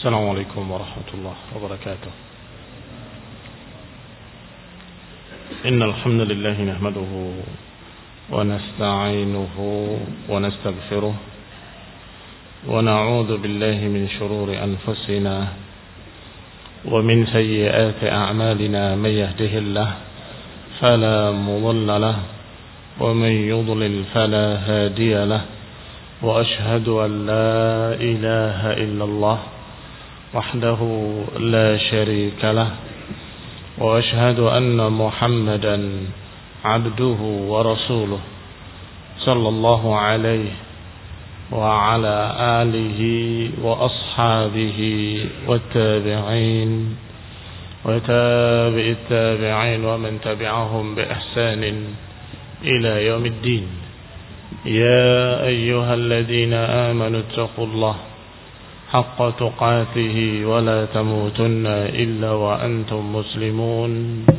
السلام عليكم ورحمة الله وبركاته. إن الحمد لله نحمده ونستعينه ونستغفره ونعوذ بالله من شرور أنفسنا ومن سيئات أعمالنا. من يهده الله فلا مضل له ومن يضلل فلا هادي له، وأشهد أن لا إله إلا الله وحده لا شريك له، وأشهد أن محمدا عبده ورسوله صلى الله عليه وعلى آله وأصحابه والتابعين وتابع التابعين ومن تبعهم بإحسان إلى يوم الدين. يا أيها الذين آمنوا اتقوا الله حق تقاته ولا تموتن إلا وأنتم مسلمون.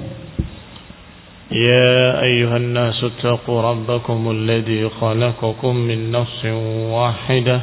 يا أيها الناس اتقوا ربكم الذي خلقكم من نفس واحدة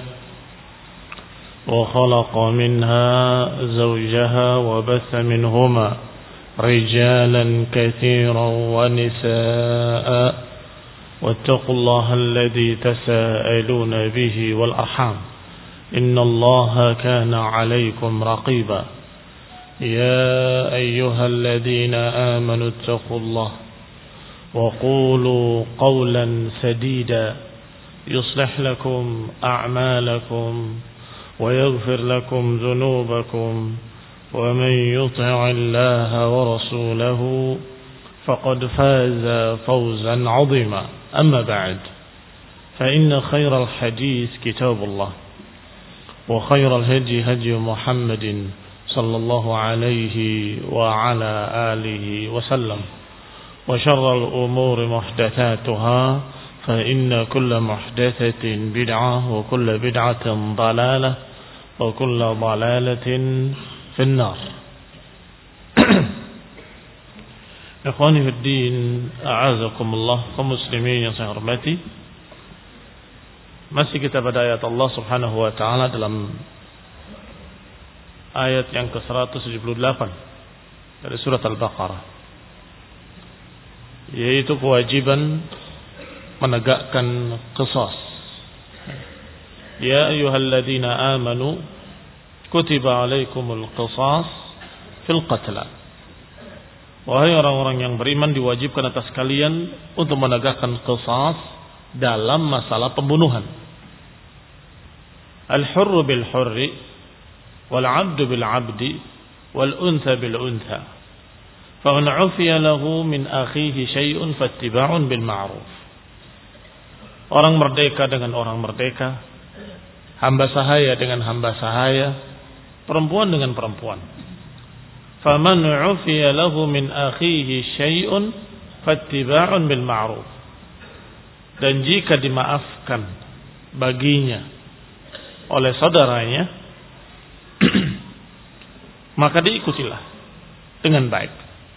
وخلق منها زوجها وبث منهما رجالا كثيرا ونساء، واتقوا الله الذي تساءلون به والأرحام إن الله كان عليكم رقيبا. يا أيها الذين آمنوا اتقوا الله وقولوا قولا سديدا يصلح لكم أعمالكم ويغفر لكم ذنوبكم، ومن يطع الله ورسوله فقد فاز فوزا عظيما. أما بعد، فإن خير الحديث كتاب الله، وخير الهدي هدي محمد صلى الله عليه وعلى آله وسلم، وشر الأمور محدثاتها، فإن كل محدثة بدعة وكل بدعة ضلالة وكل ضلالة في النار. Ikhwani fi din, a'azakumullah, kaum muslimin yang saya hormati. Masih kita pada ayat Allah Subhanahu wa taala dalam ayat yang ke-178 dari surat Al-Baqarah, yaitu kewajiban menegakkan qisas. Ya ayyuhalladzina amanu kutiba alaikumul qisas fil qatla. Wahai orang-orang yang beriman, diwajibkan atas kalian untuk menegakkan qisas dalam masalah pembunuhan. Al-hurru bil hurri wal 'abdu bil 'abdi wal untha bil untha. Fa man 'ufiya lahu min akhihi syai'un fattiba'un bil ma'ruf. Orang merdeka dengan orang merdeka, hamba sahaya dengan hamba sahaya, perempuan dengan perempuan. Faman 'ufiya lahu min akhihi syai'un fattiba'un bil ma'ruf. Dan jika dimaafkan baginya oleh saudaranya, maka diikutilah dengan baik.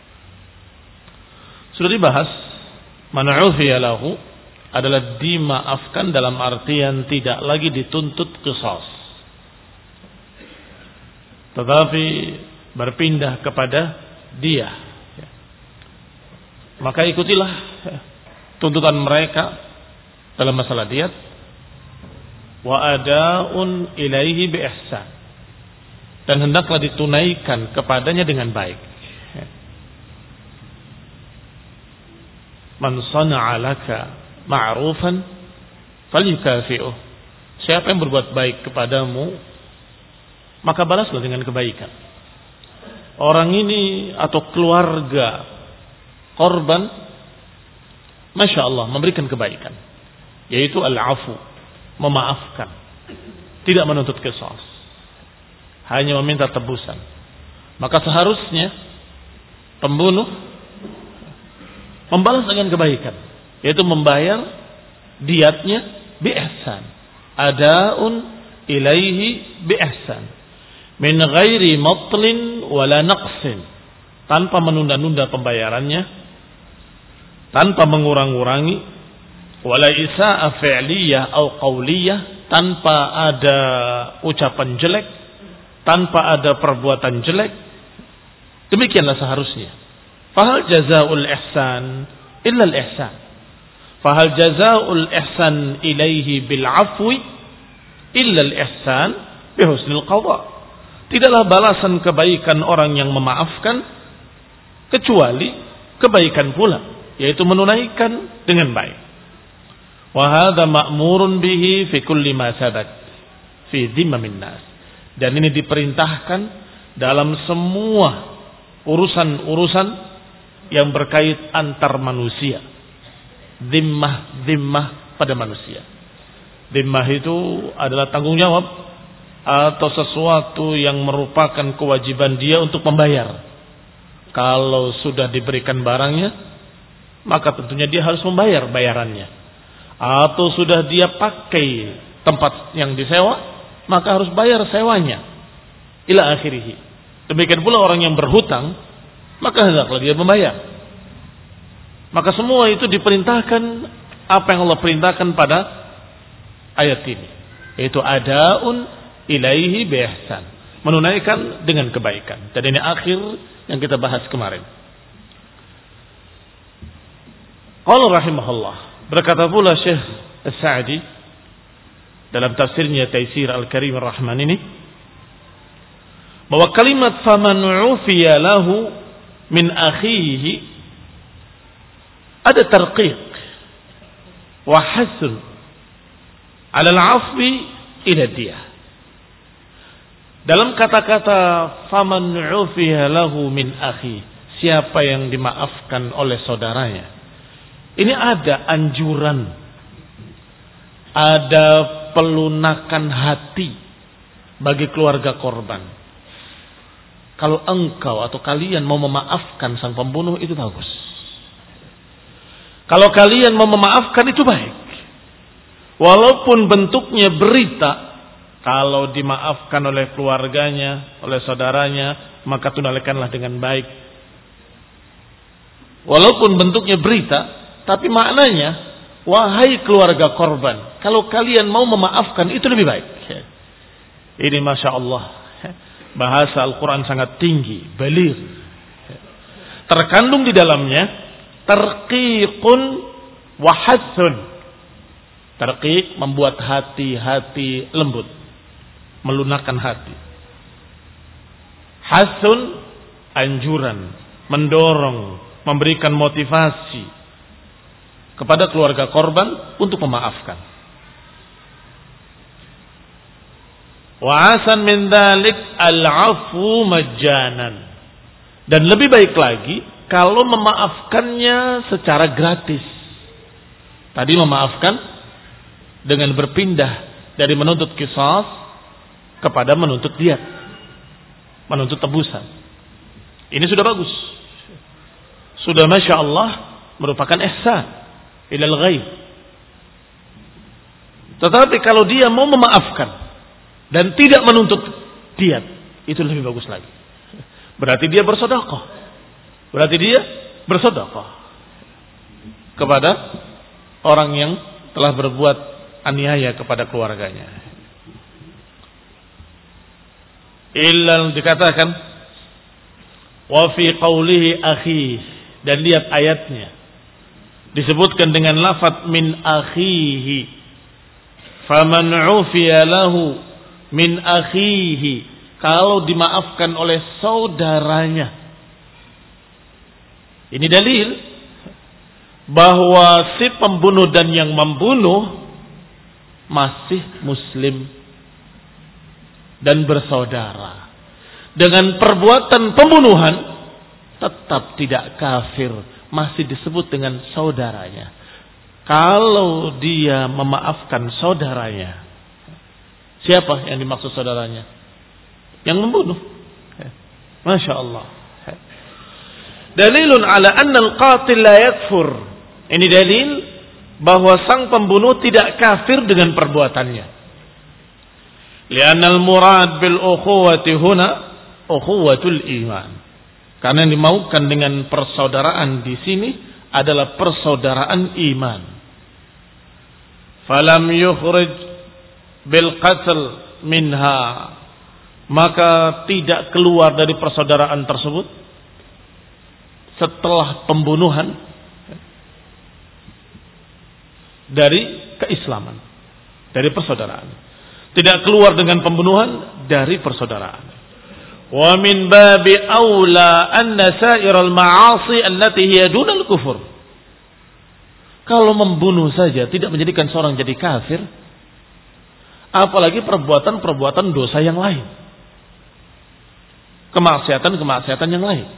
Sudah dibahas, man 'ufiya lahu adalah dimaafkan dalam artian tidak lagi dituntut qisas, tetapi berpindah kepada dia. Maka ikutilah tuntutan mereka dalam masalah diat. Wa ada'un ilaihi bi ihsan, dan hendaklah ditunaikan kepadanya dengan baik. Man sana'a laka ma'rufan falyukafi'uh. Siapa yang berbuat baik kepadamu, maka balaslah dengan kebaikan. Orang ini atau keluarga korban, Masya Allah, memberikan kebaikan, yaitu al-afu, memaafkan, tidak menuntut qisas, hanya meminta tebusan. Maka seharusnya pembunuh membalas dengan kebaikan, yaitu membayar diatnya bi ihsan. Ada'un ilaihi bi ihsan, min ghairi matlin wala naqsin, tanpa menunda-nunda pembayarannya, tanpa mengurang-urangi, wala isa'a fi'liyah atau qauliyah, tanpa ada ucapan jelek, tanpa ada perbuatan jelek, demikianlah seharusnya. Fahal jazaa'ul ihsan illa al-ihsan. Fahal jazaa'ul ihsan ilaihi bil afwi illa al-ihsan bi husnil qada. Tidaklah balasan kebaikan orang yang memaafkan kecuali kebaikan pula, yaitu menunaikan dengan baik. Wa hadza ma'murun bihi fi kulli ma sabat fi dhimmin nas. Dan ini diperintahkan dalam semua urusan-urusan yang berkait antar manusia. Dhimmah pada manusia. Dhimmah itu adalah tanggung jawab atau sesuatu yang merupakan kewajiban dia untuk membayar. Kalau sudah diberikan barangnya, maka tentunya dia harus membayar bayarannya. Atau sudah dia pakai tempat yang disewa, maka harus bayar sewanya. Ila akhirih. Demikian pula orang yang berhutang, maka hendaklah dia membayar. Maka semua itu diperintahkan apa yang Allah perintahkan pada ayat ini, yaitu adaun ilaihi bi ihsan, menunaikan dengan kebaikan. Dan ini akhir yang kita bahas kemarin. Qala rahimahullah, berkata pula Syekh As-Sa'di dalam tafsirnya Taisir Al-Karim Ar-Rahman ini, bahwa kalimat faman ufiya lahu min akhihi ada tarqiq wa hasn ala al-'afwi ila diyah. Dalam kata-kata faman ufiya lahu min akhi, siapa yang dimaafkan oleh saudaranya, ini ada anjuran, ada pelunakan hati bagi keluarga korban. Kalau engkau atau kalian mau memaafkan sang pembunuh, itu bagus. Kalau kalian mau memaafkan, itu baik. Walaupun bentuknya berita, kalau dimaafkan oleh keluarganya, oleh saudaranya, maka tunaikanlah dengan baik. Walaupun bentuknya berita, tapi maknanya, wahai keluarga korban, kalau kalian mau memaafkan, itu lebih baik. Ini Masya Allah, bahasa Al-Quran sangat tinggi, baligh. Terkandung di dalamnya tarqiqun wa hasun. Tarqiq membuat hati-hati lembut, melunakkan hati. Hasun anjuran, mendorong, memberikan motivasi kepada keluarga korban untuk memaafkan. Wa asan min dzalik al-'afwu majjanan. Dan lebih baik lagi kalau memaafkannya secara gratis. Tadi memaafkan dengan berpindah dari menuntut qisas kepada menuntut diyat, menuntut tebusan. Ini sudah bagus. Sudah Masya Allah merupakan ihsan ilal ghaib. Tetapi kalau dia mau memaafkan dan tidak menuntut diyat, itu lebih bagus lagi. Berarti dia bersedekah. Berarti dia bersedekah kepada orang yang telah berbuat aniaya kepada keluarganya. Illa dikatakan wa fi qawlihi akhi, dan lihat ayatnya disebutkan dengan lafaz min akhihi. Faman ufiya lahu min akhihi, kalau dimaafkan oleh saudaranya. Ini dalil bahwa si pembunuh dan yang membunuh masih muslim dan bersaudara. Dengan perbuatan pembunuhan tetap tidak kafir, masih disebut dengan saudaranya. Kalau dia memaafkan saudaranya, siapa yang dimaksud saudaranya? Yang membunuh. Masya Allah. Dalilun ala anna al-qatil la yakfur. Ini dalil bahwa sang pembunuh tidak kafir dengan perbuatannya. Li'anna al-murad bil ukhuwati huna ukhuwatul iman. Karena yang dimaukan dengan persaudaraan di sini adalah persaudaraan iman. Falam yukhrij bil qatl minha, maka tidak keluar dari persaudaraan tersebut setelah pembunuhan dari keislaman, dari persaudaraan. Tidak keluar dengan pembunuhan dari persaudaraan. Wa min babi aula anna sa'iral ma'asi allati hiya dunal kufur. Kalau membunuh saja tidak menjadikan seorang jadi kafir, apalagi perbuatan-perbuatan dosa yang lain, kemaksiatan-kemaksiatan yang lain.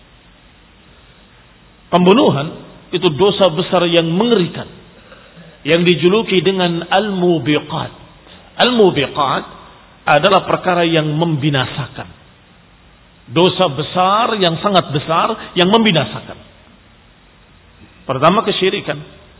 Pembunuhan itu dosa besar yang mengerikan, yang dijuluki dengan al-mubiqat. Al-mubiqat adalah perkara yang membinasakan. Dosa besar yang sangat besar yang membinasakan. Pertama kesyirikan,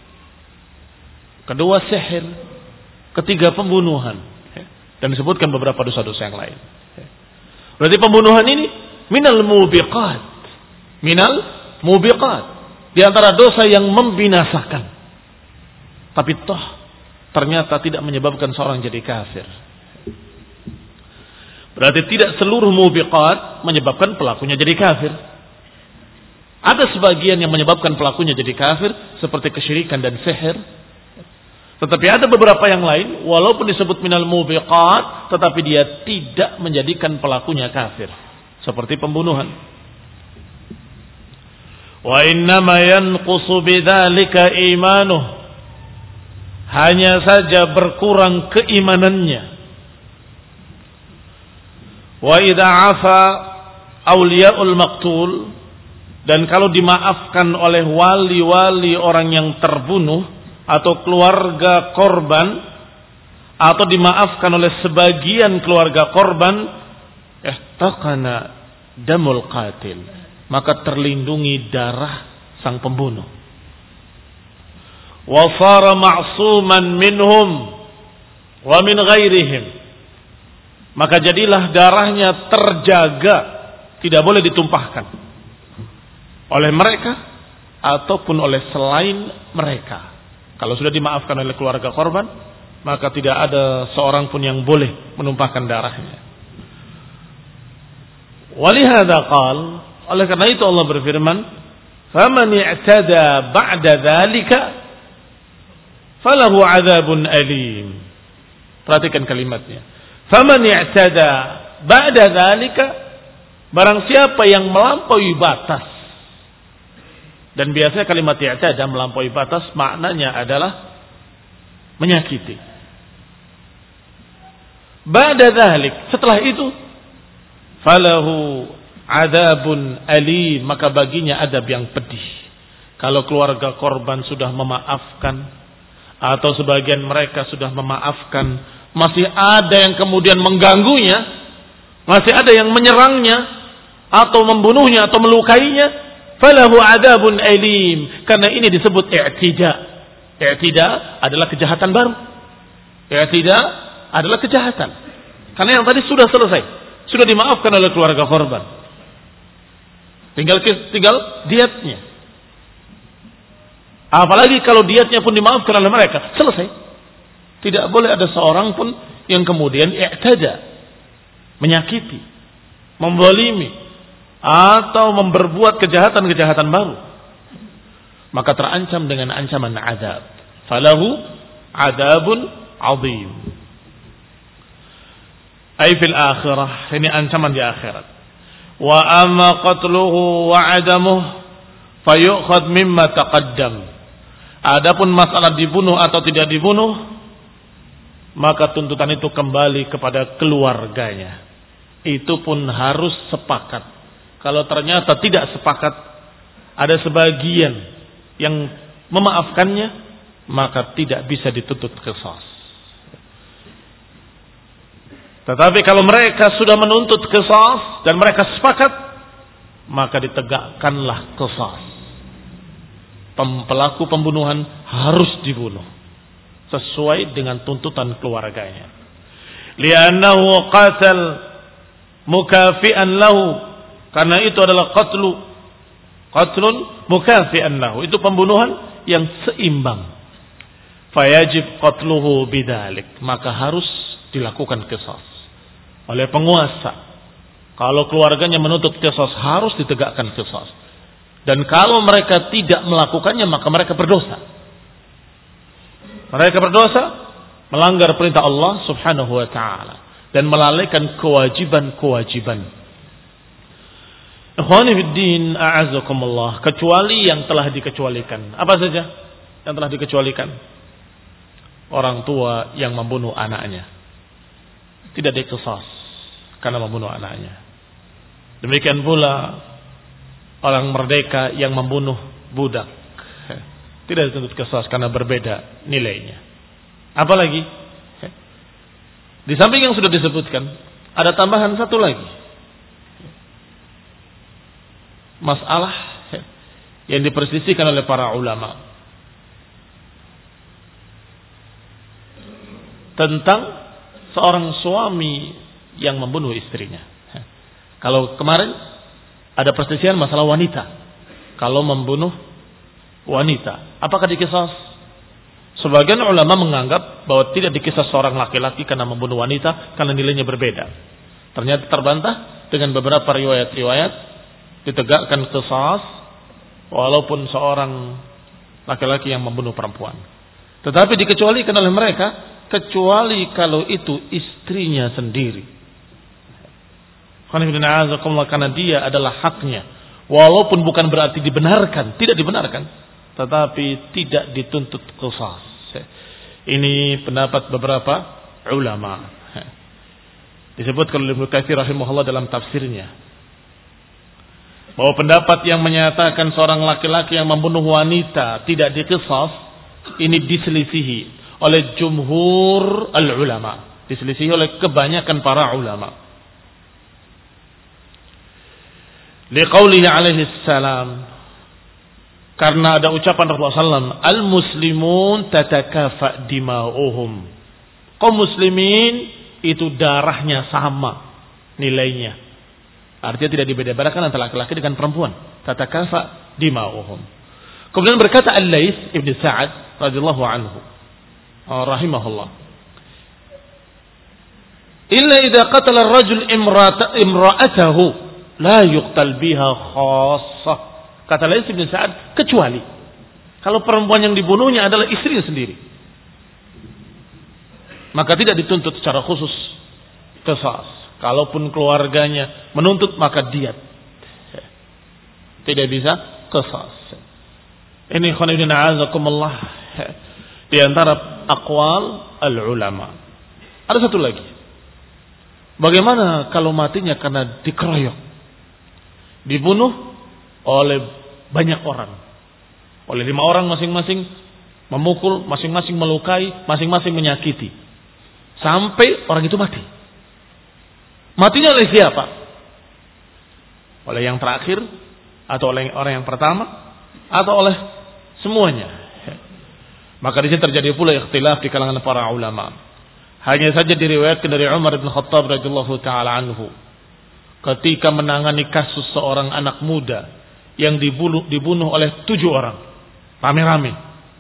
kedua sihir, ketiga pembunuhan, dan disebutkan beberapa dosa-dosa yang lain. Berarti pembunuhan ini minal mubiqat, minal mubiqat, di antara dosa yang membinasakan. Tapi toh ternyata tidak menyebabkan seorang jadi kafir. Berarti tidak seluruh mubiqat menyebabkan pelakunya jadi kafir. Ada sebagian yang menyebabkan pelakunya jadi kafir, seperti kesyirikan dan sihir. Tetapi ada beberapa yang lain, walaupun disebut minal mubiqat, tetapi dia tidak menjadikan pelakunya kafir, seperti pembunuhan. Wa innama yanqusu bidzalika imanuh, hanya saja berkurang keimanannya. Wa idza afa auliyaul maqtul, dan kalau dimaafkan oleh wali-wali orang yang terbunuh atau keluarga korban, atau dimaafkan oleh sebagian keluarga korban, ihtaqana damul qatil, maka terlindungi darah sang pembunuh. Wa sara ma'suman minhum wa min ghairihim, maka jadilah darahnya terjaga, tidak boleh ditumpahkan oleh mereka ataupun oleh selain mereka. Kalau sudah dimaafkan oleh keluarga korban, maka tidak ada seorang pun yang boleh menumpahkan darahnya. Walihada qal, oleh karena itu Allah berfirman, "Faman i'tada ba'da dzalika falahu 'adzabun alim." Perhatikan kalimatnya. Faman i'tada ba'da dzalika, barang siapa yang melampaui batas. Dan biasanya kalimat i'tada, melampaui batas, maknanya adalah menyakiti. Ba'da dzalik, setelah itu, falahu adzabun alim, maka baginya adab yang pedih. Kalau keluarga korban sudah memaafkan, atau sebagian mereka sudah memaafkan, masih ada yang kemudian mengganggunya, masih ada yang menyerangnya, atau membunuhnya, atau melukainya, falahu adzabun alim, karena ini disebut i'tida. I'tida adalah kejahatan baru. I'tida adalah kejahatan. Karena yang tadi sudah selesai, sudah dimaafkan oleh keluarga korban. Tinggal diatnya. Apalagi kalau diatnya pun dimaafkan oleh mereka, selesai. Tidak boleh ada seorang pun yang kemudian i'tada, menyakiti, memzalimi, atau memperbuat kejahatan-kejahatan baru, maka terancam dengan ancaman azab. Falahu adzabun azim. Ay fil akhirah, ini ancaman di akhirat. Wa amma qatluhu wa adamuh fayu'khad mimma taqaddam. Adapun masalah dibunuh atau tidak dibunuh, maka tuntutan itu kembali kepada keluarganya. Itu pun harus sepakat. Kalau ternyata tidak sepakat, ada sebagian yang memaafkannya, maka tidak bisa dituntut qisas. Tetapi kalau mereka sudah menuntut qisas dan mereka sepakat, maka ditegakkanlah qisas. Pelaku pembunuhan harus dibunuh sesuai dengan tuntutan keluarganya. Li'annahu qatal mukafi'an lahu, karena itu adalah qatlun mukafi'an lahu, itu pembunuhan yang seimbang. Fayajib qatluhu bidzalik, maka harus dilakukan qisas. oleh penguasa. Kalau keluarganya menuntut qisas, harus ditegakkan qisas. Dan kalau mereka tidak melakukannya, maka mereka berdosa. Mereka berdosa, melanggar perintah Allah Subhanahu wa taala dan melalaikan kewajiban-kewajiban. Ikhwani fid din, a'azzakumullah, kecuali yang telah dikecualikan. Apa saja yang telah dikecualikan? Orang tua yang membunuh anaknya tidak diqisas karena membunuh anaknya. Demikian pula orang merdeka yang membunuh budak tidak dituntut qisas karena berbeda nilainya. Apalagi di samping yang sudah disebutkan, ada tambahan satu lagi. Masalah yang diperselisihkan oleh para ulama tentang seorang suami yang membunuh istrinya. Kalau kemarin ada perselisihan masalah wanita. Kalau membunuh wanita, apakah dikisas? Sebagian ulama menganggap bahwa tidak dikisas seorang laki-laki karena membunuh wanita karena nilainya berbeda. Ternyata terbantah dengan beberapa riwayat-riwayat, ditegakkan qisas walaupun seorang laki-laki yang membunuh perempuan. Tetapi dikecualikan oleh mereka kecuali kalau itu istrinya sendiri. Karena dia adalah haknya, walaupun bukan berarti dibenarkan, tidak dibenarkan, tetapi tidak dituntut qisas. Ini pendapat beberapa ulama. Disebutkan oleh Ibnu Katsir rahimahullah dalam tafsirnya bahwa pendapat yang menyatakan seorang laki-laki yang membunuh wanita tidak diqisas ini diselisihi oleh jumhur al-ulama, diselisihi oleh kebanyakan para ulama. Liqaulihi alaihi salam, karena ada ucapan Rasulullah SAW, al-muslimun tatakafa dima'uhum. Kaum muslimin itu darahnya sama nilainya. Artinya tidak dibedakan antara laki-laki dengan perempuan. Tatakafa dima'uhum. Kemudian berkata Al-Laits Ibn Sa'ad radhiyallahu anhu, rahimahullah, illa idza qatala ar-rajul imra'atahu la yuqtal biha khassah. Kata Laits bin Sa'ad, kecuali kalau perempuan yang dibunuhnya adalah istrinya sendiri, maka tidak dituntut secara khusus qisas. Kalaupun keluarganya menuntut, maka diat, tidak bisa qisas. Ini khonibina azakumullah di antara aqwal al-ulama. Ada satu lagi. Bagaimana kalau matinya karena dikeroyok? Dibunuh oleh banyak orang, oleh 5 orang masing-masing, memukul, masing-masing melukai, masing-masing menyakiti, sampai orang itu mati. Matinya oleh siapa? Oleh yang terakhir, atau oleh orang yang pertama, atau oleh semuanya? Maka di sini terjadi pula ikhtilaf di kalangan para ulama. Hanya saja diriwayatkan dari Umar bin Khattab radhiyallahu taala anhu, ketika menangani kasus seorang anak muda yang dibunuh oleh 7 orang rame-rame.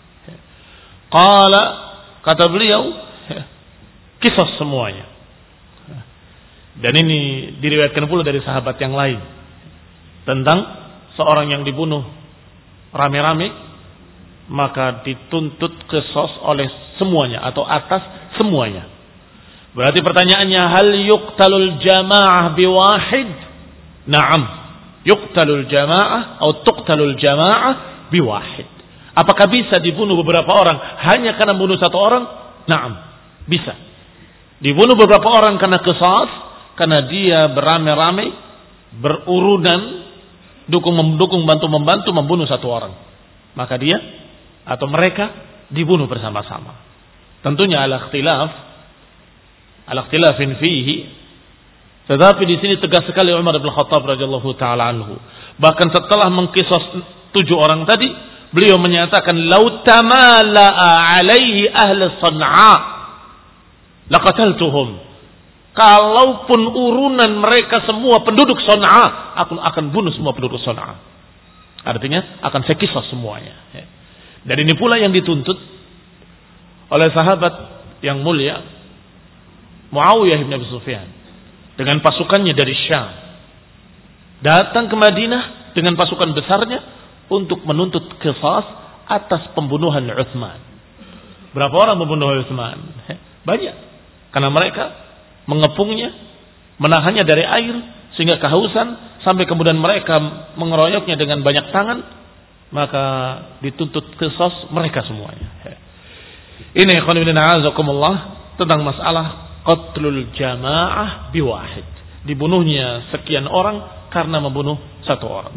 Kata beliau, qisas semuanya. Dan ini diriwayatkan pula dari sahabat yang lain tentang seorang yang dibunuh rame-rame, maka dituntut qisas oleh semuanya atau atas semuanya. Berarti pertanyaannya, hal yuqtalul jamaah biwahid? Naam, yuqtalul jamaah atau tuqtalul jamaah biwahid. Apakah bisa dibunuh beberapa orang hanya karena membunuh 1 orang? Naam, bisa. Dibunuh beberapa orang karena qisas, karena dia beramai-ramai, berurunan, dukung bantu-membantu membunuh 1 orang. Maka dia atau mereka dibunuh bersama-sama. Tentunya al-ikhtilafin fihi. Tetapi di sini tegas sekali Umar bin Khattab radhiyallahu taala anhu. Bahkan setelah mengqisas 7 orang tadi, beliau menyatakan, "Lau tamala'a alaihi ahli San'a laqataltuhum." Kalaupun urunan mereka semua penduduk San'a, aku akan bunuh semua penduduk San'a. Artinya akan saya qisas semuanya. Dan ini pula yang dituntut oleh sahabat yang mulia Muawiyah bin Abi Sufyan dengan pasukannya dari Syam datang ke Madinah dengan pasukan besarnya untuk menuntut qisas atas pembunuhan Utsman. Berapa orang membunuh Utsman? Banyak. Karena mereka mengepungnya, menahannya dari air sehingga kehausan, sampai kemudian mereka mengeroyoknya dengan banyak tangan, maka dituntut qisas mereka semuanya. Ini ikhwan fillah azakumullah tentang masalah qatlul jamaah biwahid. Dibunuhnya sekian orang karena membunuh satu orang.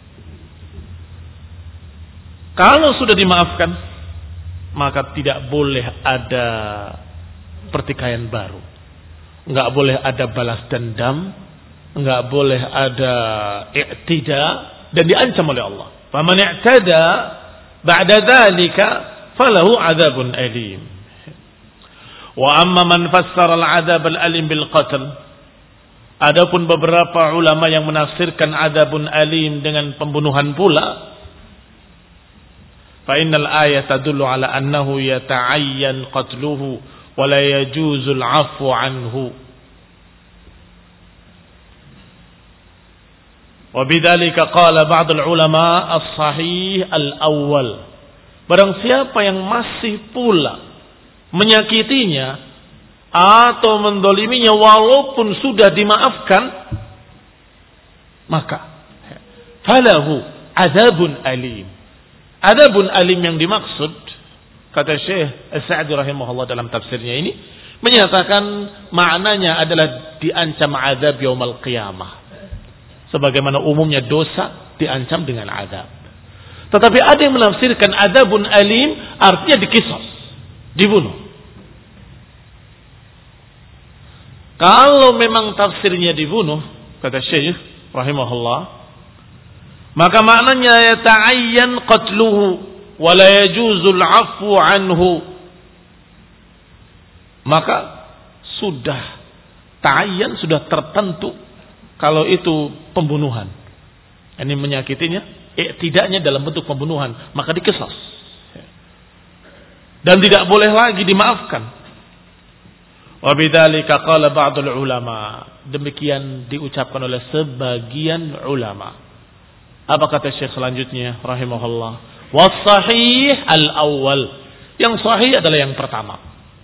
Kalau sudah dimaafkan, maka tidak boleh ada pertikaian baru. Enggak boleh ada balas dendam, enggak boleh ada i'tida, dan diancam oleh Allah. Faman i'tada ba'da dzalika falahu 'adzabun alim. Wa amma man fassara al-'adzab al-alim bil qatl. Adapun beberapa ulama yang menafsirkan 'adzabun alim dengan pembunuhan pula, fa innal ayata tadullu ala annahu yata'ayyan qatluhu wa la yajuzul 'afwu anhu. Wa bidzalika qala ba'd al-ulama as-sahih al-awwal. Barang siapa yang masih pula menyakitinya atau mendoliminya walaupun sudah dimaafkan, maka falahu adzabun alim. Adzabun alim yang dimaksud, kata Syekh As-Sa'di rahimahullah dalam tafsirnya ini, menyatakan maknanya adalah diancam azab yaumul qiyamah. Sebagaimana umumnya dosa diancam dengan azab. Tetapi ada yang menafsirkan adzabun alim artinya dikisos, dibunuh. Kalau memang tafsirnya dibunuh, kata Syekh rahimahullah, maka maknanya yata'ayyan qatluhu wa la yajuzul 'afwu anhu. Maka sudah ta'ayyan, sudah tertentu kalau itu pembunuhan. Ini menyakitinya, tidaknya dalam bentuk pembunuhan, maka dikisas. Dan tidak boleh lagi dimaafkan. Wa bidzalika qala ba'dul ulama. Demikian diucapkan oleh sebagian ulama. Apa kata Syekh selanjutnya rahimahullah? Was sahih al-awwal. Yang sahih adalah yang pertama.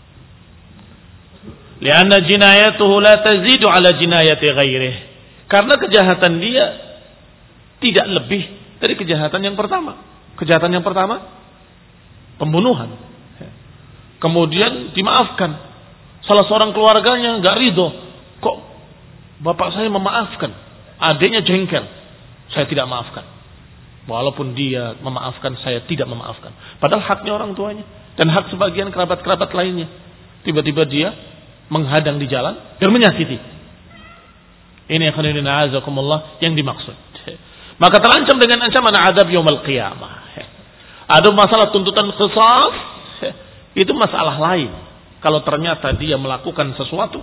Lianna jinayatuhu la tazidu ala jinayati ghairih. Karena kejahatan dia tidak lebih dari kejahatan yang pertama. Kejahatan yang pertama pembunuhan. Kemudian dimaafkan. Salah seorang keluarganya enggak ridho. Kok bapak saya memaafkan? Adiknya jengkel. Saya tidak maafkan. Walaupun dia memaafkan, saya tidak memaafkan. Padahal haknya orang tuanya. Dan hak sebagian kerabat-kerabat lainnya. Tiba-tiba dia menghadang di jalan dan menyakiti. Ini yang dimaksud. Maka terancam dengan ancaman azab yaumul qiyamah. Ada masalah tuntutan qisas, itu masalah lain. Kalau ternyata dia melakukan sesuatu,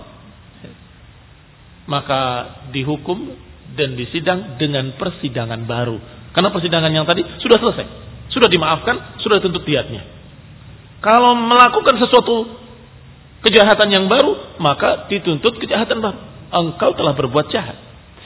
maka dihukum dan disidang dengan persidangan baru. Karena persidangan yang tadi sudah selesai, sudah dimaafkan, sudah dituntut diatnya. Kalau melakukan sesuatu kejahatan yang baru, maka dituntut kejahatan baru. Engkau telah berbuat jahat.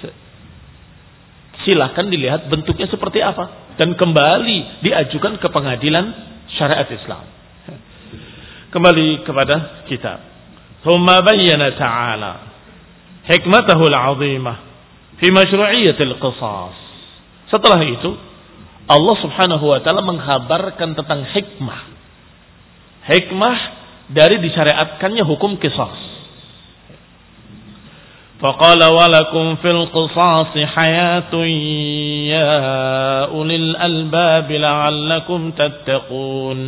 Silahkan dilihat bentuknya seperti apa dan kembali diajukan ke pengadilan syariat Islam. Kembali kepada kitab. Thumma bayyana ta'ala hikmatahu al-'azimah fi masyru'iyyatil qisas. Setelah itu Allah Subhanahu wa taala menghabarkan tentang hikmah. Hikmah dari disyariatkannya hukum qisas. Faqala walakum fil qisasi hayatun ya ulil albab la'allakum tattaqun.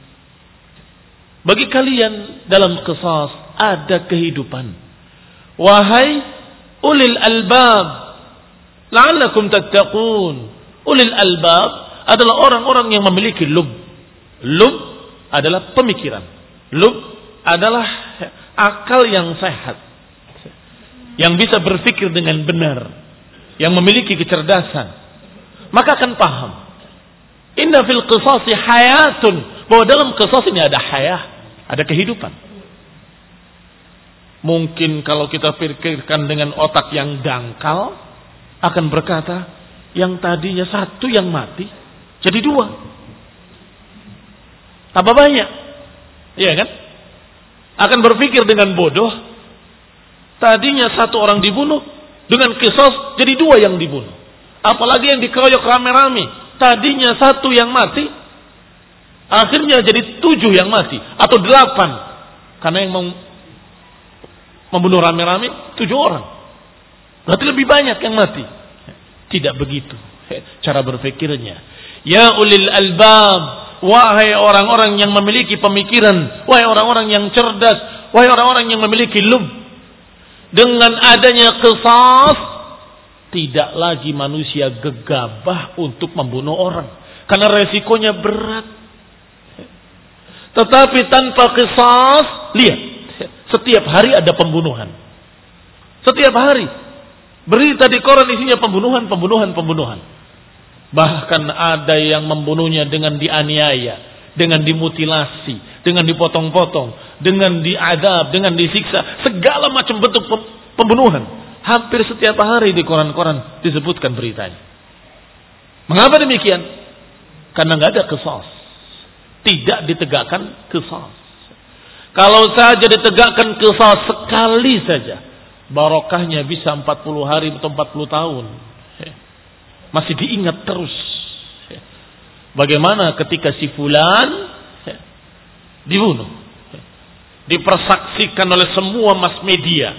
Bagi kalian dalam qisas ada kehidupan. Wahai ulil albab, la'allakum tattaqun. Ulil albab adalah orang-orang yang memiliki lub. Lub adalah pemikiran. Lub adalah akal yang sehat. Yang bisa berpikir dengan benar. Yang memiliki kecerdasan. Maka akan paham. Inna fil qisasi hayatun. Bahwa dalam qisas ini ada hayah. Ada kehidupan. Mungkin kalau kita pikirkan dengan otak yang dangkal, akan berkata, yang tadinya satu yang mati, jadi dua. Tambah banyak. Iya kan? Akan berpikir dengan bodoh, tadinya satu orang dibunuh, dengan kisos jadi dua yang dibunuh. Apalagi yang dikeroyok rame-rame, tadinya satu yang mati, akhirnya jadi 7 yang mati, atau 8. Karena yang membunuh rame-rame 7 orang. Berarti lebih banyak yang mati. Tidak begitu cara berpikirnya. Ya ulil albab, wahai orang-orang yang memiliki pemikiran, wahai orang-orang yang cerdas, wahai orang-orang yang memiliki lub. Dengan adanya qisas, tidak lagi manusia gegabah untuk membunuh orang. Karena resikonya berat. Tetapi tanpa qisas, lihat, setiap hari ada pembunuhan. Setiap hari. Berita di koran isinya pembunuhan. Bahkan ada yang membunuhnya dengan dianiaya, dengan dimutilasi, dengan dipotong-potong, dengan diadab, dengan disiksa. Segala macam bentuk pembunuhan. Hampir setiap hari di koran-koran disebutkan beritanya. Mengapa demikian? Karena nggak ada qisas. Tidak ditegakkan qisas. Kalau saja ditegakkan qisas sekali saja, barokahnya bisa 40 hari atau 40 tahun. Masih diingat terus. Bagaimana ketika si fulan dibunuh, dipersaksikan oleh semua mass media,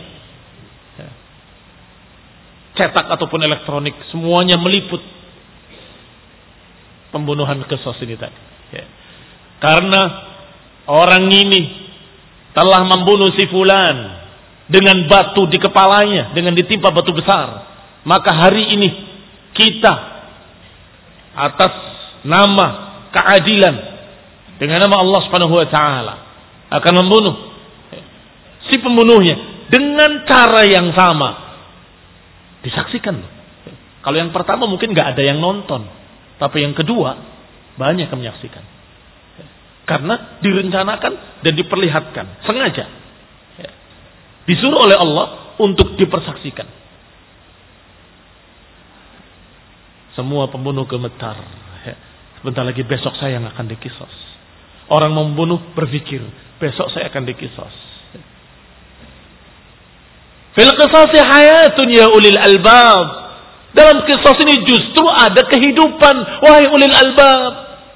cetak ataupun elektronik, semuanya meliput pembunuhan qisas ini tadi. Karena orang ini telah membunuh si fulan dengan batu di kepalanya, dengan ditimpa batu besar, maka hari ini kita atas nama keadilan, dengan nama Allah Subhanahu wa taala, akan membunuh si pembunuhnya dengan cara yang sama. Disaksikan. Kalau yang pertama mungkin nggak ada yang nonton, tapi yang kedua banyak yang menyaksikan. Karena direncanakan dan diperlihatkan sengaja. Disuruh oleh Allah untuk dipersaksikan. Semua pembunuh gemetar. Sebentar lagi besok saya yang akan dikisos. Orang membunuh berpikir, besok saya akan dikisos. Fil qisasi hayatun ya ulil albab. Dalam kisos ini justru ada kehidupan, wahai ulil albab.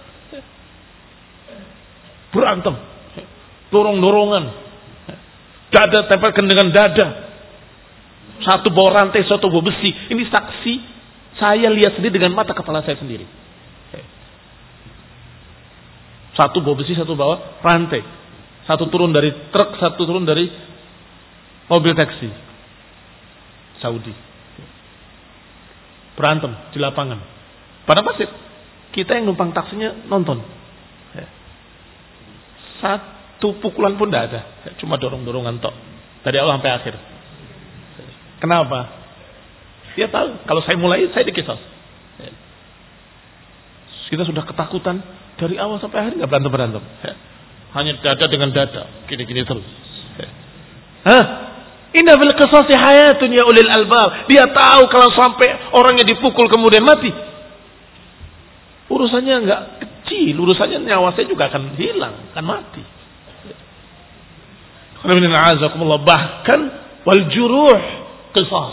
Berantem, dorong-dorongan, dada tempelkan dengan dada, satu bawa rantai, satu bawa besi. Ini saksi, saya lihat sendiri dengan mata kepala saya sendiri. Satu bawa besi, satu bawa rantai, satu turun dari truk, satu turun dari mobil taksi. Saudi berantem di lapangan, pada pasir. Kita yang numpang taksinya nonton. Satu pukulan pun tidak ada, cuma dorong-dorongan tok dari awal sampai akhir. Kenapa? Dia tahu kalau saya mulai, saya dikisos. Kita sudah ketakutan dari awal sampai akhir, nggak berantem. Hanya dada dengan dada, gini-gini terus. Inna bil qisasi hayatun ya ulil albab. Dia tahu kalau sampai orangnya dipukul kemudian mati, urusannya nggak kecil, urusannya nyawa saya juga akan hilang, akan mati. Bahkan wal juruh qisas.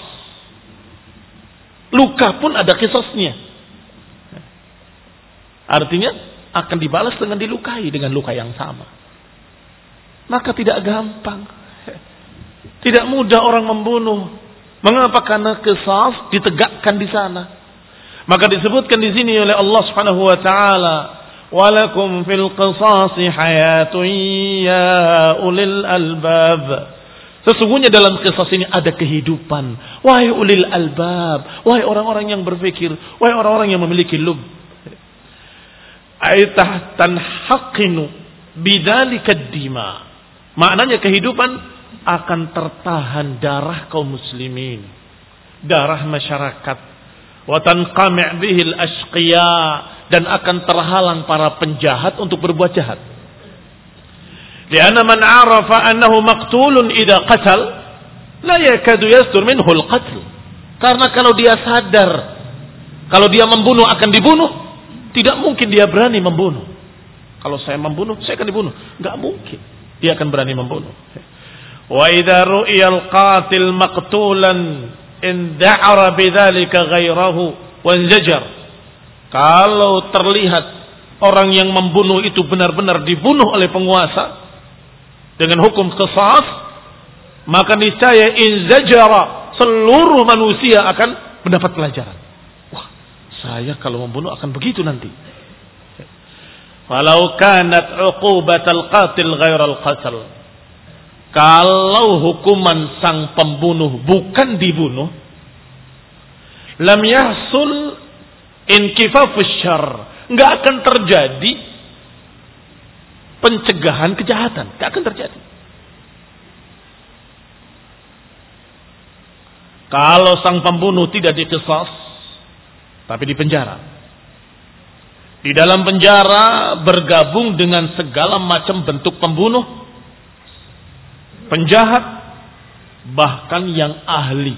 Luka pun ada qisasnya. Artinya akan dibalas dengan dilukai dengan luka yang sama. Maka tidak gampang. Tidak mudah orang membunuh. Mengapa? Karena qisas ditegakkan di sana. Maka disebutkan di sini oleh Allah Subhanahu wa taala, "Walakum fil qisasi hayatun ya ulil albab." Sesungguhnya dalam qisas ini ada kehidupan. Wahai ulil albab, wahai orang-orang yang berpikir, wahai orang-orang yang memiliki lub. Aitah tanhaqinu bidzalika ad-dima. Maknanya kehidupan akan tertahan darah kaum muslimin, darah masyarakat. Wa tanqami' bihil ashqiya, dan akan terhalang para penjahat untuk berbuat jahat. Lianna man 'arafa annahu maqtulun idza qatal la yakadu yasdur minhu al-qatl. Karena kalau dia sadar kalau dia membunuh akan dibunuh, tidak mungkin dia berani membunuh. Kalau saya membunuh, saya akan dibunuh. Enggak mungkin dia akan berani membunuh. Wa idza ru'iya al-qatil maqtulan inda'ara bidzalika ghairahu wanzajar. Kalau terlihat orang yang membunuh itu benar-benar dibunuh oleh penguasa dengan hukum qisas, maka niscaya inzajara, seluruh manusia akan mendapat pelajaran. Wah, saya kalau membunuh akan begitu nanti. Walau kanat uqubatal qatil ghairal qatl. Kalau hukuman sang pembunuh bukan dibunuh, lam yahsul inkifafus syarr, enggak akan terjadi pencegahan kejahatan, enggak akan terjadi. Kalau sang pembunuh tidak diqisas tapi dipenjara. Di dalam penjara bergabung dengan segala macam bentuk pembunuh, penjahat, bahkan yang ahli.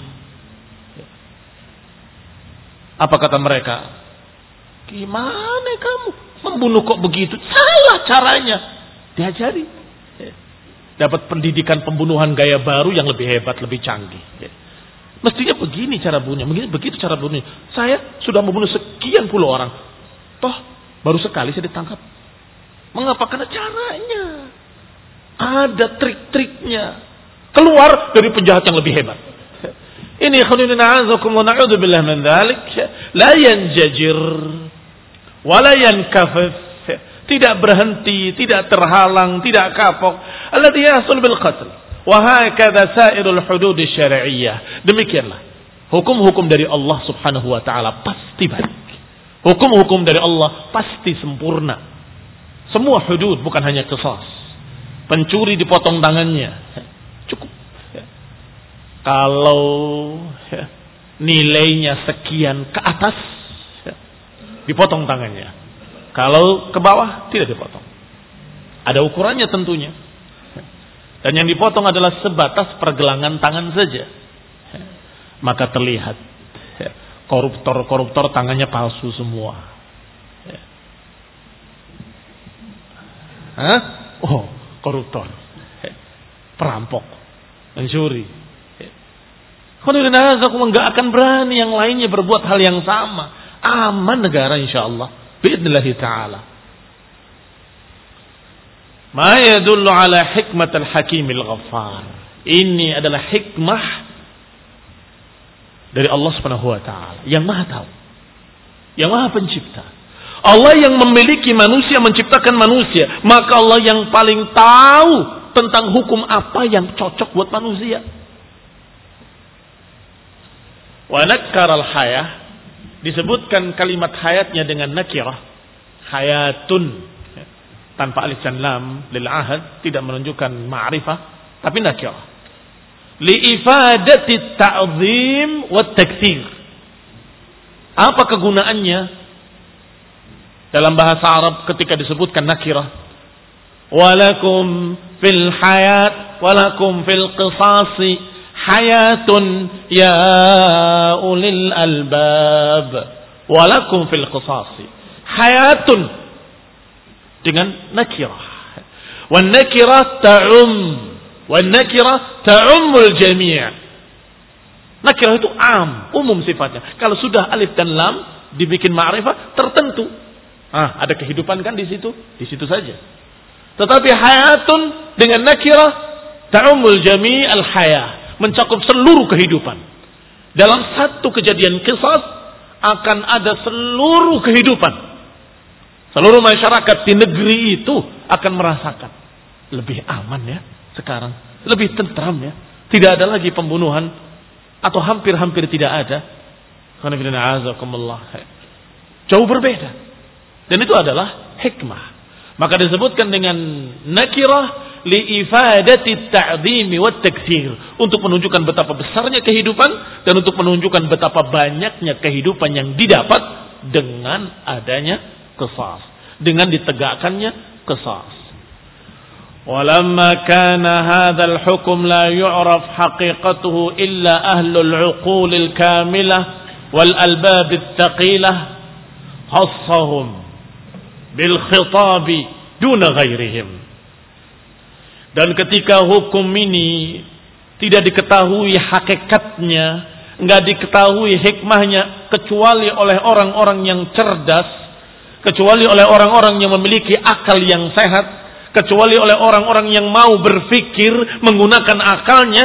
Apa kata mereka? Gimana kamu membunuh kok begitu? Salah caranya. Diajari. Dapat pendidikan pembunuhan gaya baru yang lebih hebat, lebih canggih. Mestinya begini cara bunuhnya, begitu cara bunuhnya. Saya sudah membunuh sekian puluh orang. Toh baru sekali saya ditangkap. Mengapa? Karena caranya. Ada trik-triknya. Keluar dari penjahat yang lebih hebat. Ini khulina a'azakum wa na'udzubillah min dzalik. La yanjajir wa la yankafif. Tidak berhenti, tidak terhalang, tidak kapok. Alladhi yahsul bil qatl. Wa hakadha sa'irul hudud syar'iyyah. Demikianlah hukum-hukum dari Allah Subhanahu wa taala pasti baik. Hukum-hukum dari Allah pasti sempurna. Semua hudud, bukan hanya qisas. Pencuri dipotong tangannya, cukup. Kalau nilainya sekian ke atas, dipotong tangannya. Kalau ke bawah, tidak dipotong. Ada ukurannya tentunya. Dan yang dipotong adalah sebatas pergelangan tangan saja. Maka terlihat koruptor tangannya palsu semua. Hah? Oh, koruptor, perampok, pencuri. Enggak akan berani yang lainnya berbuat hal yang sama. Aman negara insyaallah. Biidznillah ta'ala. Ma yadullu ala hikmatil hakimil ghaffar. Ini adalah hikmah dari Allah Subhanahu wa taala yang Maha tahu, yang Maha pencipta. Allah yang memiliki manusia, menciptakan manusia, maka Allah yang paling tahu tentang hukum apa yang cocok buat manusia. Wa nakkaral hayah, disebutkan kalimat hayatnya dengan nakirah, hayatun tanpa alif dan lam lil ahad, tidak menunjukkan ma'rifah tapi nakirah. Li'ifadati ta'zim wa taktsir. Apa kegunaannya dalam bahasa Arab ketika disebutkan nakirah? Walakum fil hayat walakum fil qisasi hayatun ya ulil albab. Walakum fil qisasi hayatun dengan nakirah. Wan nakirah Nakirah ta'ummul jami'. Nakirah itu umum sifatnya. Kalau sudah alif dan lam dibikin ma'rifah tertentu. Ada kehidupan kan di situ saja. Tetapi hayatun dengan nakirah ta'ummul jami' al-hayah, mencakup seluruh kehidupan. Dalam satu kejadian qisas akan ada seluruh kehidupan. Seluruh masyarakat di negeri itu akan merasakan lebih aman ya. Sekarang lebih tentram ya, tidak ada lagi pembunuhan atau hampir-hampir tidak ada. Jauh berbeda, dan itu adalah hikmah. Maka disebutkan dengan nakirah liifadati ta'zimi wat taktsir, untuk menunjukkan betapa besarnya kehidupan dan untuk menunjukkan betapa banyaknya kehidupan yang didapat dengan adanya qisas, dengan ditegakkannya qisas. Walamma kana hadzal hukm la yu'raf haqiqatuhu illa ahlul 'uqulil kamilah wal albabit thaqilah khassahum bil khitabi duna ghairihim. Dan ketika hukum ini tidak diketahui hakikatnya, enggak diketahui hikmahnya kecuali oleh orang-orang yang cerdas, kecuali oleh orang-orang yang memiliki akal yang sehat, kecuali oleh orang-orang yang mau berpikir menggunakan akalnya,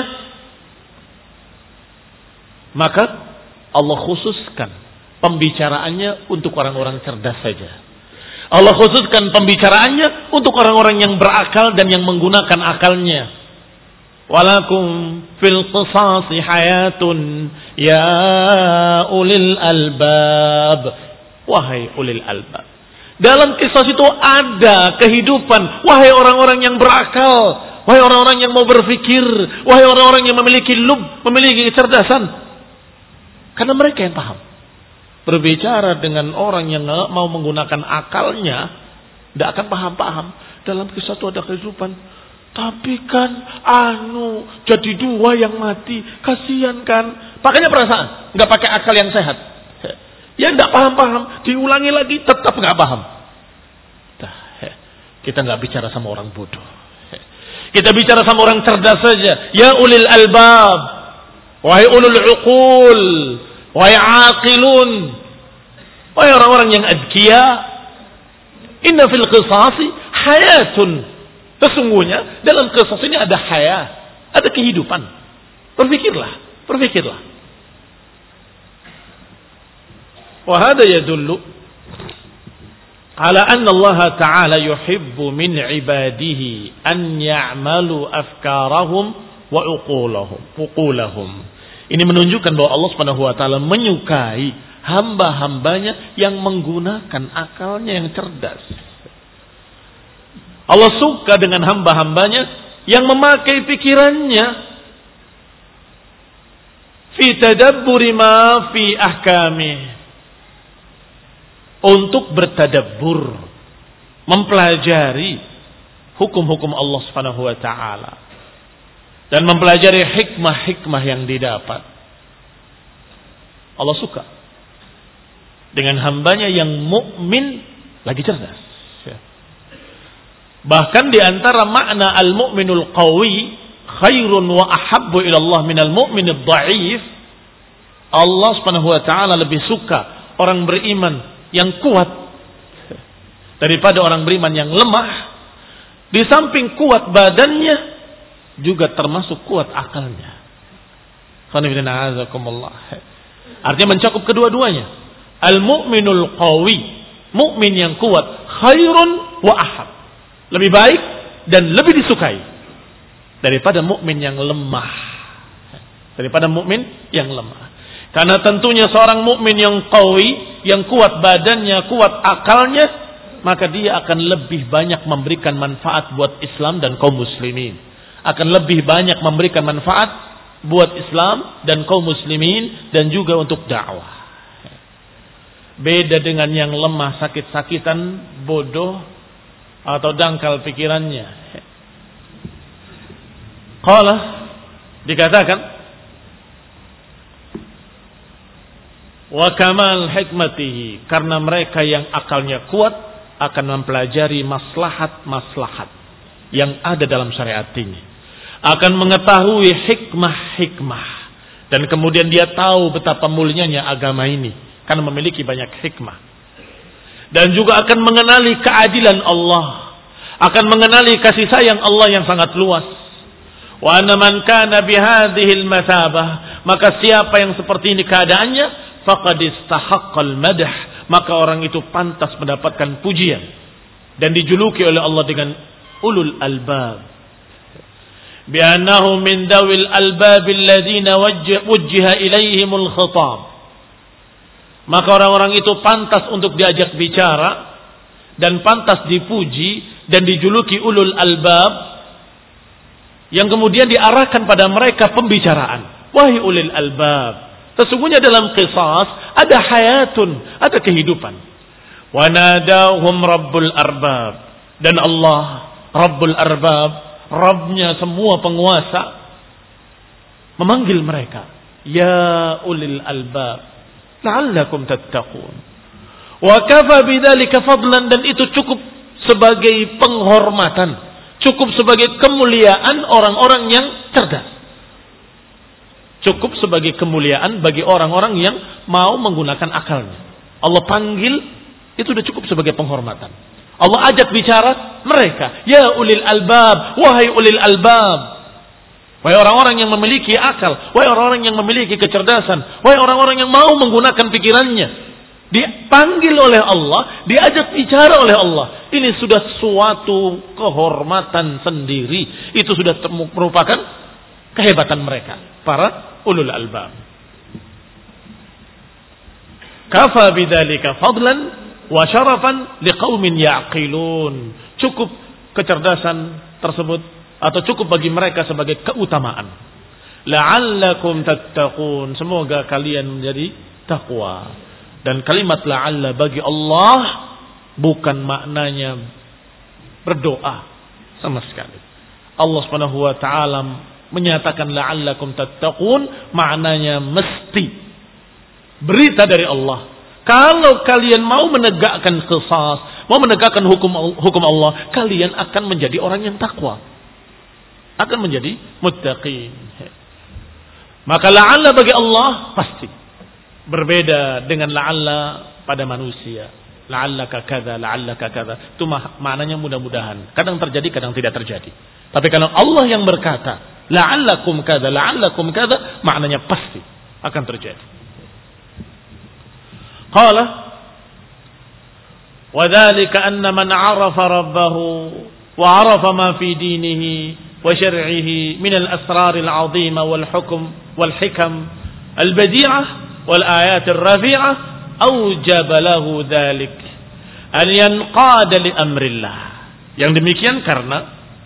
maka Allah khususkan pembicaraannya untuk orang-orang cerdas saja. Allah khususkan pembicaraannya untuk orang-orang yang berakal dan yang menggunakan akalnya. Walakum fil qisasi hayatun ya ulil albab. Wahai ulil albab, dalam kisah itu ada kehidupan. Wahai orang-orang yang berakal, wahai orang-orang yang mau berpikir, wahai orang-orang yang memiliki lub, memiliki kecerdasan. Karena mereka yang paham. Berbicara dengan orang yang mau menggunakan akalnya, tidak akan paham-paham. Dalam kisah itu ada kehidupan. Tapi kan jadi dua yang mati, kasihan kan. Pakainya perasaan, nggak pakai akal yang sehat. Ya tidak paham-paham, diulangi lagi tetap nggak paham. Kita nggak bicara sama orang bodoh. Kita bicara sama orang cerdas saja. Ya ulil albab, wahai ulul uqul, wahai aqilun, wahai orang-orang yang azkiya. Inna fil qisasi hayatun. Sesungguhnya dalam qisas ini ada hayat, ada kehidupan. Berpikirlah, berpikirlah. Wa hada yadullu ala anna Allah Ta'ala yuhibbu min ibadihi an ya'malu afkarahum wa uqulahum. Ini menunjukkan bahwa Allah Subhanahu wa taala menyukai hamba-hambanya yang menggunakan akalnya yang cerdas. Allah suka dengan hamba-hambanya yang memakai pikirannya fi tadabburi ma fi ahkamih, untuk bertadabbur, mempelajari hukum-hukum Allah Subhanahu wa taala dan mempelajari hikmah-hikmah yang didapat. Allah suka dengan hambanya yang mukmin lagi cerdas. Bahkan di antara makna al-mu'minul qawi khairun wa ahabbu ila Allah minal mu'minid dha'if, Allah Subhanahu wa taala lebih suka orang beriman yang kuat daripada orang beriman yang lemah. Di samping kuat badannya juga termasuk kuat akalnya. Artinya mencakup kedua-duanya. Al-mu'minul qawi, mukmin yang kuat, khairun wa ahab, lebih baik dan lebih disukai daripada mukmin yang lemah. Daripada mukmin yang lemah. Karena tentunya seorang mukmin yang qawi, yang kuat badannya, kuat akalnya, maka dia akan lebih banyak memberikan manfaat buat Islam dan kaum muslimin. Akan lebih banyak memberikan manfaat buat Islam dan kaum muslimin dan juga untuk dakwah. Beda dengan yang lemah, sakit-sakitan, bodoh atau dangkal pikirannya. Qala, dikatakan, wa kamal hikmatihi, karena mereka yang akalnya kuat akan mempelajari maslahat-maslahat yang ada dalam syariat ini, akan mengetahui hikmah-hikmah, dan kemudian dia tahu betapa mulianya agama ini karena memiliki banyak hikmah, dan juga akan mengenali keadilan Allah, akan mengenali kasih sayang Allah yang sangat luas. Wa anna man kana bihadhil masabah, maka siapa yang seperti ini keadaannya, faqad istahaqqal madh, maka orang itu pantas mendapatkan pujian dan dijuluki oleh Allah dengan ulul albab. Bi annahu min dawil albab alladziina wujjiha ilaihimul khitab, maka orang-orang itu pantas untuk diajak bicara dan pantas dipuji dan dijuluki ulul albab, yang kemudian diarahkan pada mereka pembicaraan. Wahai ulul albab, sesungguhnya dalam qisas ada hayatun, ada kehidupan. Wa nadahum rabbul arbab, dan Allah Rabbul Arbab, Rabbnya semua penguasa, memanggil mereka, ya ulil albab, la'allakum tattaqun. Wa kafa bidzalika fadlan, dan itu cukup sebagai penghormatan, cukup sebagai kemuliaan orang-orang yang cerdas. Cukup sebagai kemuliaan bagi orang-orang yang mau menggunakan akalnya. Allah panggil, itu sudah cukup sebagai penghormatan. Allah ajak bicara mereka, ya ulil albab, wahai ulil albab, wahai orang-orang yang memiliki akal, wahai orang-orang yang memiliki kecerdasan, wahai orang-orang yang mau menggunakan pikirannya. Dipanggil oleh Allah, diajak bicara oleh Allah. Ini sudah suatu kehormatan sendiri. Itu sudah merupakan kehebatan mereka, para ulul albab. Kafa bidzalika fadlan wa syarafan liqaumin ya'qilun. Cukup kecerdasan tersebut atau cukup bagi mereka sebagai keutamaan. La'allakum tattaqun. Semoga kalian menjadi takwa. Dan kalimat la'alla bagi Allah bukan maknanya berdoa sama sekali. Allah Subhanahu wa taala menyatakan la'allakum tattaqun, maknanya mesti. Berita dari Allah. Kalau kalian mau menegakkan qisas, mau menegakkan hukum Allah, kalian akan menjadi orang yang takwa. Akan menjadi muttaqin. Maka la'alla bagi Allah pasti. Berbeda dengan la'alla pada manusia. La'allaka kadza, la'allaka kadza. Itu maknanya mudah-mudahan. Kadang terjadi, kadang tidak terjadi. Tapi kalau Allah yang berkata, la'allakum kadza, la'allakum kadza, maknanya pasti akan terjadi. Qala wa dzalika anna man 'arafa rabbahu wa 'arafa ma fi dinihi wa syar'ihi min al-asrar al-'azima wal hukm wal hikam al-badi'ah wal ayat ar-rafi'ah awjaba lahu dzalik an yanqada li amrillah. Yang demikian karena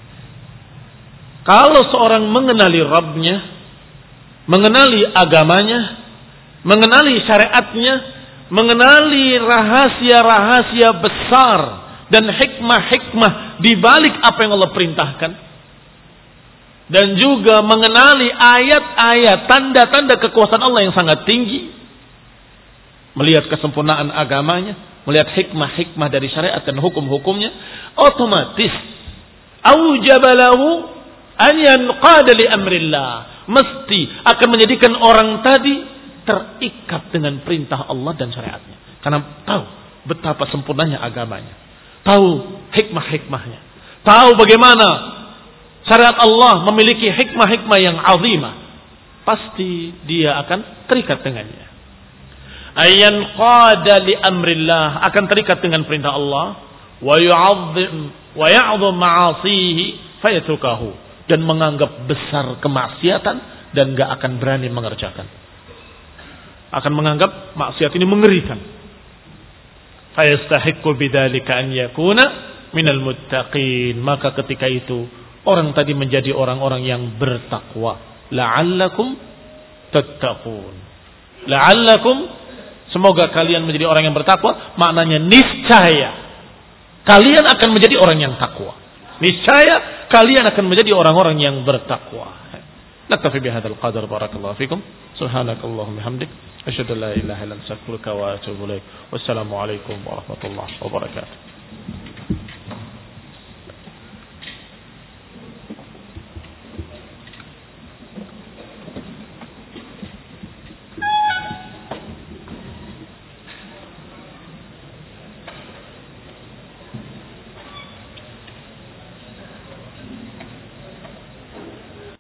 kalau seorang mengenali Rabbnya, mengenali agamanya, mengenali syariatnya, mengenali rahasia-rahasia besar dan hikmah-hikmah di balik apa yang Allah perintahkan, dan juga mengenali ayat-ayat, tanda-tanda kekuasaan Allah yang sangat tinggi, melihat kesempurnaan agamanya, melihat hikmah-hikmah dari syariat dan hukum-hukumnya, otomatis aujabalahu an yanqada li amrillah, mesti akan menjadikan orang tadi terikat dengan perintah Allah dan syariatnya. Karena tahu betapa sempurnanya agamanya. Tahu hikmah-hikmahnya. Tahu bagaimana syariat Allah memiliki hikmah-hikmah yang azimah. Pasti dia akan terikat dengannya. Ayyan qada li amrillah, akan terikat dengan perintah Allah. Wa ya'zim ma'asihi fayatrukahu, dan menganggap besar kemaksiatan dan gak akan berani mengerjakan. Akan menganggap maksiat ini mengerikan. Fayastahiqqu bidzalika an yakuna minal muttaqin. Maka ketika itu orang tadi menjadi orang-orang yang bertakwa. La'allakum tattaqun. La'allakum, semoga kalian menjadi orang yang bertakwa, maknanya niscaya kalian akan menjadi orang yang takwa. Niscaya kalian akan menjadi orang-orang yang bertakwa. Naktafi bihadzal qadar, barakallahu fikum. Subhanakallahumma hamdik, asyhadu an la ilaha illa anta, astaghfiruka wa atubu ilaik. Wassalamu alaikum warahmatullahi wabarakatuh.